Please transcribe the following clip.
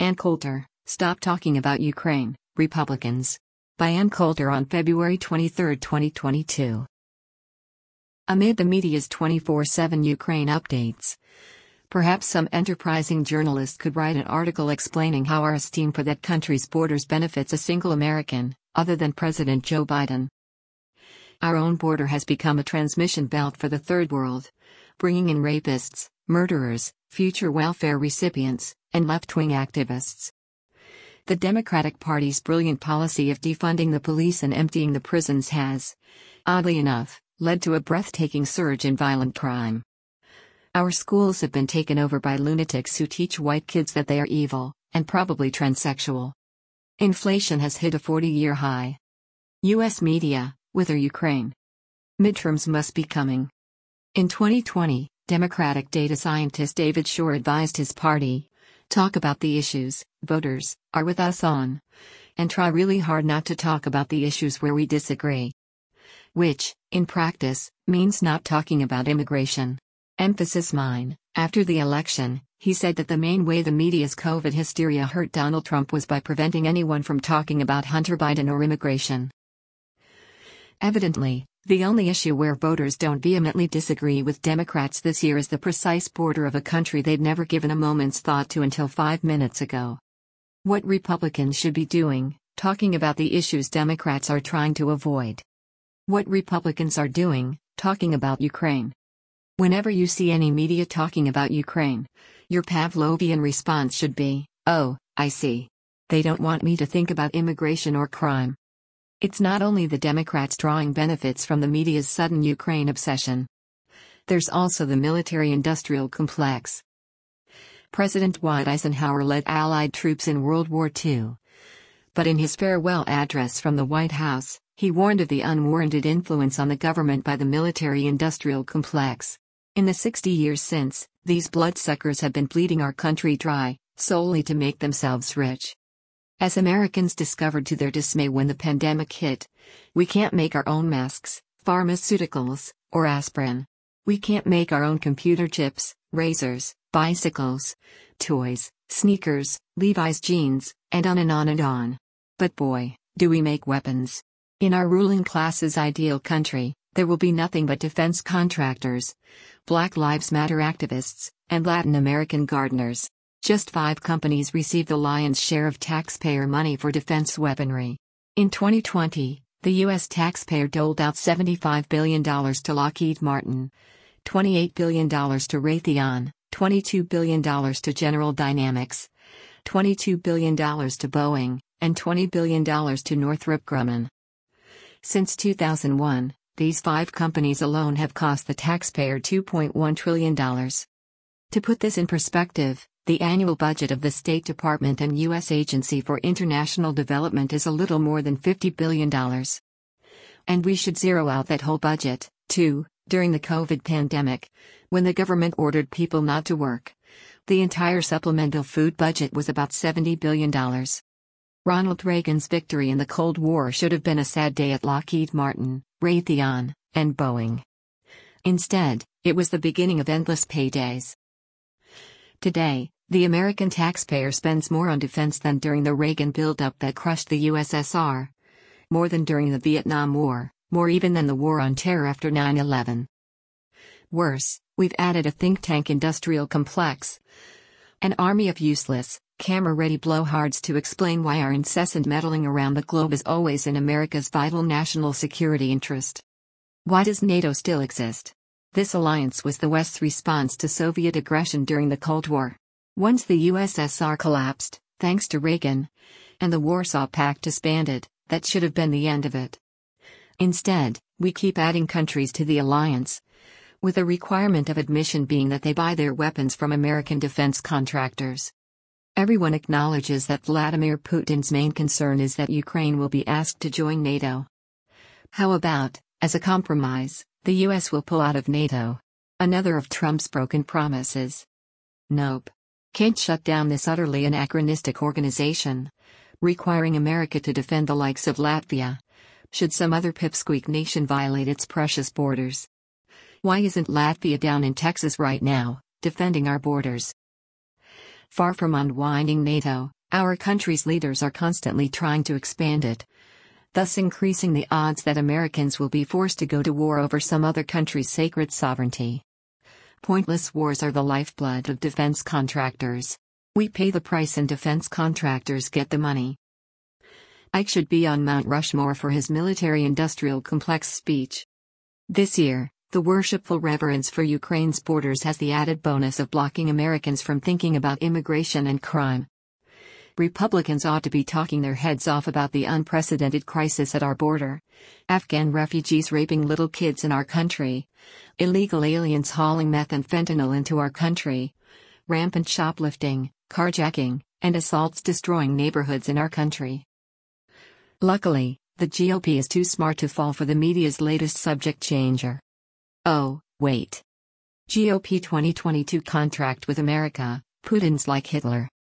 Ann Coulter, Stop Talking About Ukraine, Republicans. By Ann Coulter on February 23, 2022. Amid the media's 24/7 Ukraine updates, perhaps some enterprising journalist could write an article explaining how our esteem for that country's borders benefits a single American, other than President Joe Biden. Our own border has become a transmission belt for the Third World, bringing in rapists, murderers, future welfare recipients, and left-wing activists. The Democratic Party's brilliant policy of defunding the police and emptying the prisons has, oddly enough, led to a breathtaking surge in violent crime. Our schools have been taken over by lunatics who teach white kids that they are evil, and probably transsexual. Inflation has hit a 40-year high. U.S. media, whither Ukraine? Midterms must be coming. In 2020, Democratic data scientist David Shor advised his party, talk about the issues voters are with us on, and try really hard not to talk about the issues where we disagree. Which, in practice, means not talking about immigration. Emphasis mine. After the election, he said that the main way the media's COVID hysteria hurt Donald Trump was by preventing anyone from talking about Hunter Biden or immigration. Evidently, the only issue where voters don't vehemently disagree with Democrats this year is the precise border of a country they'd never given a moment's thought to until 5 minutes ago. What Republicans should be doing, talking about the issues Democrats are trying to avoid. What Republicans are doing, talking about Ukraine. Whenever you see any media talking about Ukraine, your Pavlovian response should be, oh, I see. They don't want me to think about immigration or crime. It's not only the Democrats drawing benefits from the media's sudden Ukraine obsession. There's also the military-industrial complex. President Dwight Eisenhower led Allied troops in World War II. But in his farewell address from the White House, he warned of the unwarranted influence on the government by the military-industrial complex. In the 60 years since, these bloodsuckers have been bleeding our country dry, solely to make themselves rich. As Americans discovered to their dismay when the pandemic hit, we can't make our own masks, pharmaceuticals, or aspirin. We can't make our own computer chips, razors, bicycles, toys, sneakers, Levi's jeans, and on and on and on. But boy, do we make weapons. In our ruling class's ideal country, there will be nothing but defense contractors, Black Lives Matter activists, and Latin American gardeners. Just 5 companies receive the lion's share of taxpayer money for defense weaponry. In 2020, the U.S. taxpayer doled out $75 billion to Lockheed Martin, $28 billion to Raytheon, $22 billion to General Dynamics, $22 billion to Boeing, and $20 billion to Northrop Grumman. Since 2001, these 5 companies alone have cost the taxpayer $2.1 trillion. To put this in perspective, the annual budget of the State Department and U.S. Agency for International Development is a little more than $50 billion. And we should zero out that whole budget, too, during the COVID pandemic, when the government ordered people not to work. The entire supplemental food budget was about $70 billion. Ronald Reagan's victory in the Cold War should have been a sad day at Lockheed Martin, Raytheon, and Boeing. Instead, it was the beginning of endless paydays. Today, the American taxpayer spends more on defense than during the Reagan buildup that crushed the USSR. More than during the Vietnam War, more even than the war on terror after 9/11. Worse, we've added a think tank industrial complex. An army of useless, camera-ready blowhards to explain why our incessant meddling around the globe is always in America's vital national security interest. Why does NATO still exist? This alliance was the West's response to Soviet aggression during the Cold War. Once the USSR collapsed, thanks to Reagan, and the Warsaw Pact disbanded, that should have been the end of it. Instead, we keep adding countries to the alliance, with a requirement of admission being that they buy their weapons from American defense contractors. Everyone acknowledges that Vladimir Putin's main concern is that Ukraine will be asked to join NATO. How about, as a compromise, the US will pull out of NATO? Another of Trump's broken promises. Nope. Can't shut down this utterly anachronistic organization, requiring America to defend the likes of Latvia, should some other pipsqueak nation violate its precious borders. Why isn't Latvia down in Texas right now, defending our borders? Far from unwinding NATO, our country's leaders are constantly trying to expand it, thus increasing the odds that Americans will be forced to go to war over some other country's sacred sovereignty. Pointless wars are the lifeblood of defense contractors. We pay the price and defense contractors get the money. Ike should be on Mount Rushmore for his military-industrial complex speech. This year, the worshipful reverence for Ukraine's borders has the added bonus of blocking Americans from thinking about immigration and crime. Republicans ought to be talking their heads off about the unprecedented crisis at our border, Afghan refugees raping little kids in our country, illegal aliens hauling meth and fentanyl into our country, rampant shoplifting, carjacking, and assaults destroying neighborhoods in our country. Luckily, the GOP is too smart to fall for the media's latest subject changer. Oh, wait. GOP 2022 contract with America, Putin's like Hitler.